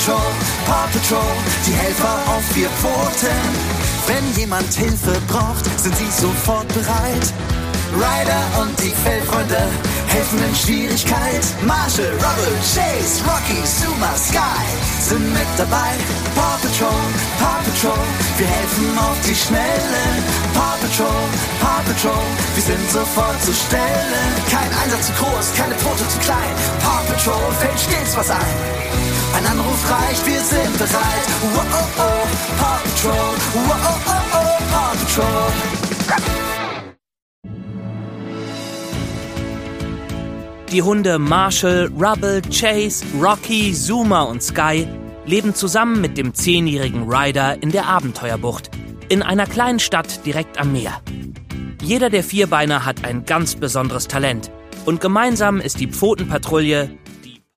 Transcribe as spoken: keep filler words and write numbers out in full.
Paw Patrol, Paw Patrol, die Helfer auf vier Pfoten. Wenn jemand Hilfe braucht, sind sie sofort bereit. Ryder und die Fellfreunde helfen in Schwierigkeit. Marshall, Rubble, Chase, Rocky, Zuma, Sky sind mit dabei. Paw Patrol, Paw Patrol, wir helfen auf die Schnelle. Paw Patrol, Paw Patrol, wir sind sofort zur Stelle. Kein Einsatz zu groß, keine Pfote zu klein. Paw Patrol fällt stets was ein. Ein Anruf reicht, wir sind bereit. Wow, oh, oh, Paw Patrol, wow, oh, oh, oh, Paw Patrol. Die Hunde Marshall, Rubble, Chase, Rocky, Zuma und Sky leben zusammen mit dem zehnjährigen Ryder in der Abenteuerbucht, in einer kleinen Stadt direkt am Meer. Jeder der Vierbeiner hat ein ganz besonderes Talent und gemeinsam ist die Pfotenpatrouille